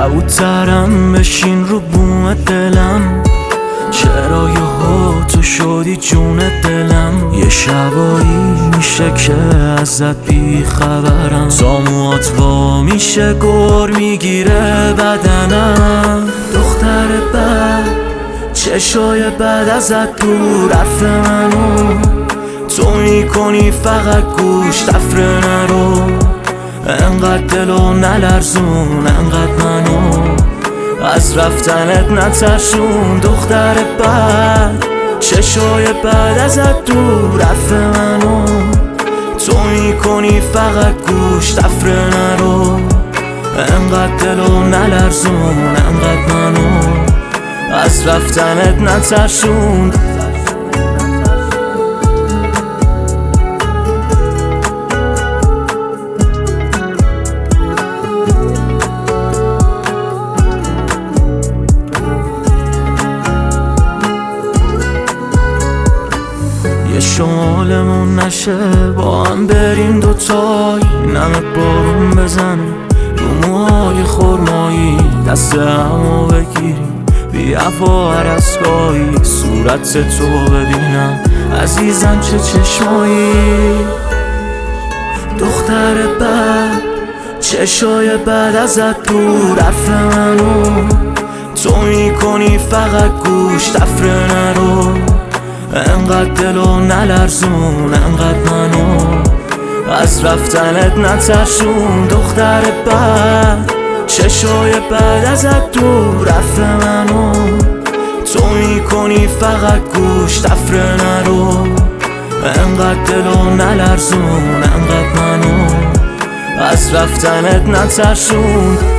کبوترم بشین رو بوم دلم، چرا یهو تو شدی جون دلم. یه شبایی میشه که ازت بی خبرم، تا موهات وا میشه گر میگیره بدنم. دختر بد چشای بد ازت دور، حرف منو تو میکنی فقط گوش، تفره نرو انقدر دلو نلرزون، انقدر منو از رفتنت نترسون. دختر بد چشای بد ازت دور، حرف منو تو میکنی فقط گوش، تفره نرو انقدر دلو نلرزون، انقدر منو از رفتنت نترسون. یه شمالمون نشه با هم بریم دوتایی، نمه بارون بزنه رو موهای خرمایی، دست همو بگیریم بی افا هر اسگاهی، صورت تو ببینم عزیزم چه چشمایی. دختر بد چشای بد ازت دور، حرف منو تو میکنی فقط گوش، تفره نرو انقدر دلو نلرزون، انقدر منو از رفتنت نترسون. دختر بد چشای بد ازت دور، حرف منو تو میکنی فقط گوش، تفره نرو انقدر دلو نلرزون، انقدر منو از رفتنت نترسون.